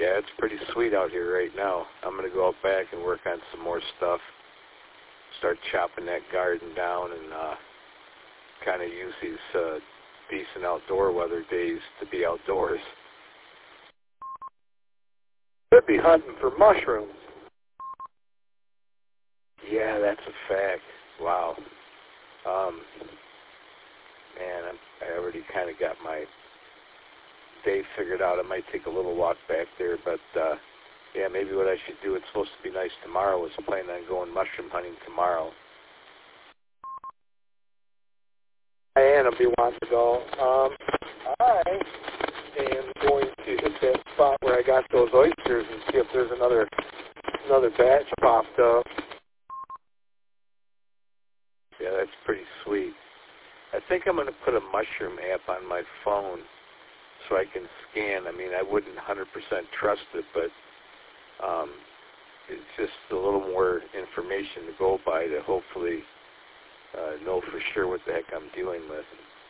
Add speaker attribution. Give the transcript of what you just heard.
Speaker 1: Yeah, it's pretty sweet out here right now. I'm going to go out back and work on some more stuff. Start chopping that garden down and kind of use these decent outdoor weather days to be outdoors.
Speaker 2: Could be hunting for mushrooms.
Speaker 1: Yeah, that's a fact. Wow. Man, I already kind of got my day figured out. I might take a little walk back there, but yeah, maybe what I should do, it's supposed to be nice tomorrow, is plan on going mushroom hunting tomorrow.
Speaker 2: Diana will be wanting to go. I am going to hit that spot where I got those oysters and see if there's another batch popped up.
Speaker 1: Yeah, that's pretty sweet. I think I'm going to put a mushroom app on my phone so I can scan. I mean, I wouldn't 100% trust it, but it's just a little more information to go by to hopefully know for sure what the heck I'm dealing with.